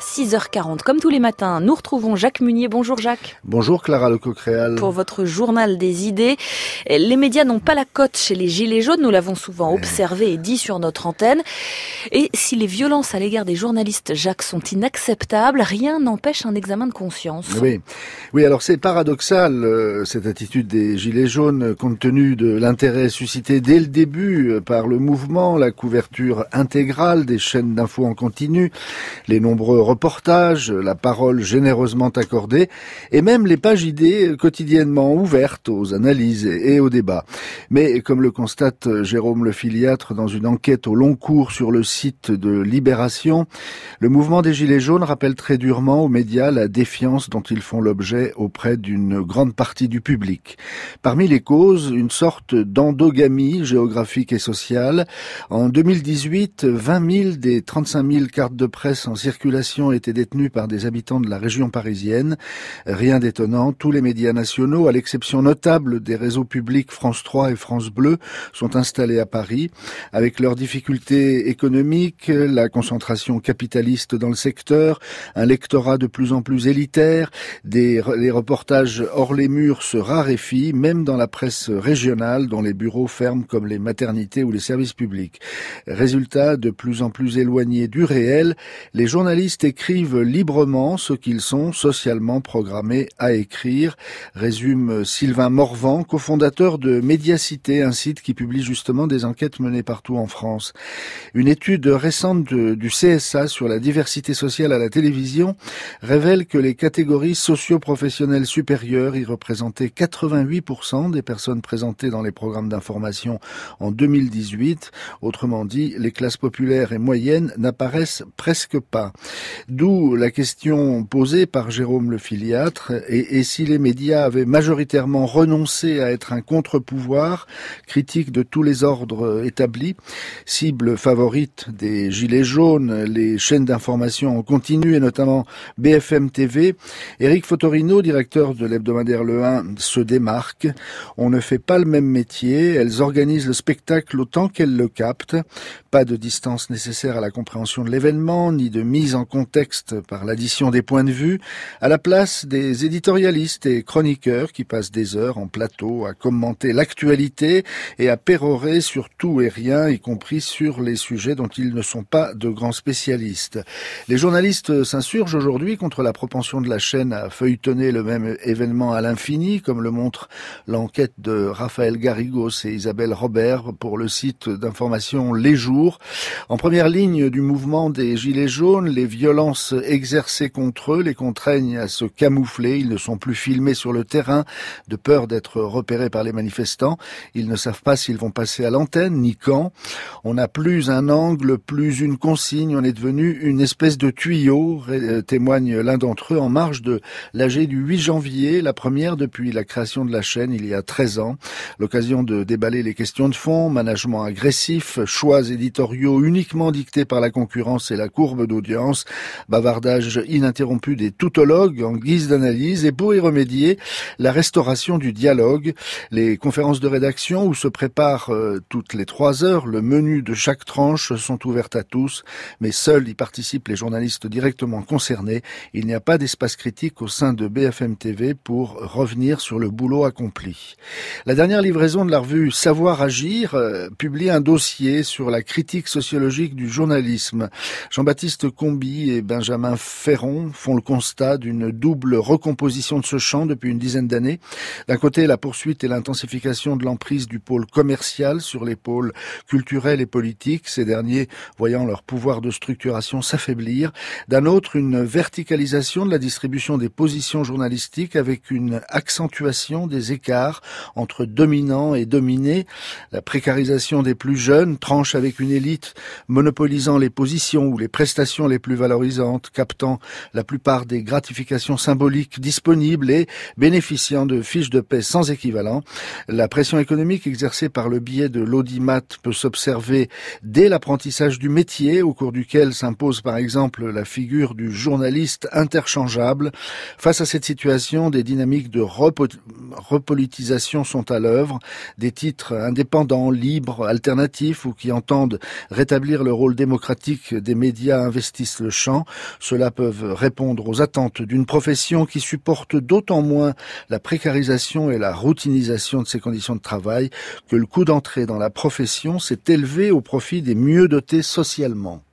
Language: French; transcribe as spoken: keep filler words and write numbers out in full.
six heures quarante. Comme tous les matins, nous retrouvons Jacques Munier. Bonjour Jacques. Bonjour Clara Lecocréal. Pour votre journal des idées, les médias n'ont pas la cote chez les gilets jaunes, nous l'avons souvent observé et dit sur notre antenne. Et si les violences à l'égard des journalistes, Jacques, sont inacceptables, rien n'empêche un examen de conscience. Oui, oui. Alors c'est paradoxal euh, cette attitude des gilets jaunes, compte tenu de l'intérêt suscité dès le début euh, par le mouvement, la couverture intégrale des chaînes d'infos en continu, les nombreux reportages, la parole généreusement accordée, et même les pages idées quotidiennement ouvertes aux analyses et aux débats. Mais comme le constate Jérôme Lefiliatre dans une enquête au long cours sur le site de Libération, le mouvement des Gilets jaunes rappelle très durement aux médias la défiance dont ils font l'objet auprès d'une grande partie du public. Parmi les causes, une sorte d'endogamie géographique et sociale. En deux mille dix-huit, vingt mille des trente-cinq mille cartes de presse en circulation étaient détenues par des habitants de la région parisienne. Rien d'étonnant, tous les médias nationaux, à l'exception notable des réseaux publics France trois et France Bleu, sont installés à Paris. Avec leurs difficultés économiques, la concentration capitaliste dans le secteur, un lectorat de plus en plus élitaire, des, les reportages hors les murs se raréfient, même dans la presse régionale, dont les bureaux ferment comme les maternités ou les services publics. Résultat, de plus en plus éloignés du réel, les journalistes écrivent librement ce qu'ils sont socialement programmés à écrire, résume Sylvain Morvan, cofondateur de Médiacité, un site qui publie justement des enquêtes menées partout en France. Une étude récente de, du C S A sur la diversité sociale à la télévision révèle que les catégories socio-professionnelles supérieures y représentaient quatre-vingt-huit pour cent des personnes présentées dans les programmes d'information en deux mille dix-huit. Autrement dit, les classes populaires et moyennes n'apparaissent presque pas. D'où la question posée par Jérôme Lefiliatre, et, et si les médias avaient majoritairement renoncé à être un contre-pouvoir, critique de tous les ordres établis, cible favorite des gilets jaunes, les chaînes d'information en continu et notamment B F M T V, Éric Fotorino, directeur de l'hebdomadaire Le un, se démarque. On ne fait pas le même métier, elles organisent le spectacle autant qu'elles le captent. Pas de distance nécessaire à la compréhension de l'événement, ni de mise en contexte par l'addition des points de vue, à la place des éditorialistes et chroniqueurs qui passent des heures en plateau à commenter l'actualité et à pérorer sur tout et rien, y compris sur les sujets dont ils ne sont pas de grands spécialistes. Les journalistes s'insurgent aujourd'hui contre la propension de la chaîne à feuilletonner le même événement à l'infini, comme le montre l'enquête de Raphaël Garrigos et Isabelle Robert pour le site d'information Les Jours. En première ligne du mouvement des Gilets jaunes, les violences exercées contre eux les contraignent à se camoufler. Ils ne sont plus filmés sur le terrain de peur d'être repérés par les manifestants. Ils ne savent pas s'ils vont passer à l'antenne ni quand. On n'a plus un angle, plus une consigne. On est devenu une espèce de tuyau, témoigne l'un d'entre eux en marge de l'A G du huit janvier, la première depuis la création de la chaîne il y a treize ans. L'occasion de déballer les questions de fond, management agressif, choix éditoriaux uniquement dictés par la concurrence et la courbe d'audience, bavardage ininterrompu des tautologues en guise d'analyse, et pour y remédier, la restauration du dialogue, les conférences de rédaction où se prépare euh, toutes les trois heures, le menu de chaque tranche sont ouvertes à tous, mais seuls y participent les journalistes directement concernés. Il n'y a pas d'espace critique au sein de B F M T V pour revenir sur le boulot accompli. La dernière livraison de la revue Savoir Agir euh, publie un dossier sur la critique sociologique du journalisme. Jean-Baptiste Combi et Benjamin Ferron font le constat d'une double recomposition de ce champ depuis une dizaine d'années. D'un côté, la poursuite et l'intensification de l'emprise du pôle commercial sur les pôles culturels et politiques, ces derniers voyant leur pouvoir de structuration s'affaiblir. D'un autre, une verticalisation de la distribution des positions journalistiques avec une accentuation des écarts entre dominants et dominés. La précarisation des plus jeunes tranche avec une élite monopolisant les positions ou les prestations les plus valorisantes, captant la plupart des gratifications symboliques disponibles et bénéficiant de fiches de paie sans équivalent. La pression économique exercée par le biais de l'audimat peut s'observer dès l'apprentissage du métier, au cours duquel s'impose par exemple la figure du journaliste interchangeable. Face à cette situation, des dynamiques de repo- repolitisation sont à l'œuvre. Des titres indépendants, libres, alternatifs ou qui entendent rétablir le rôle démocratique des médias investissent le champ. champ. Ceux-là peuvent répondre aux attentes d'une profession qui supporte d'autant moins la précarisation et la routinisation de ses conditions de travail que le coût d'entrée dans la profession s'est élevé au profit des mieux dotés socialement.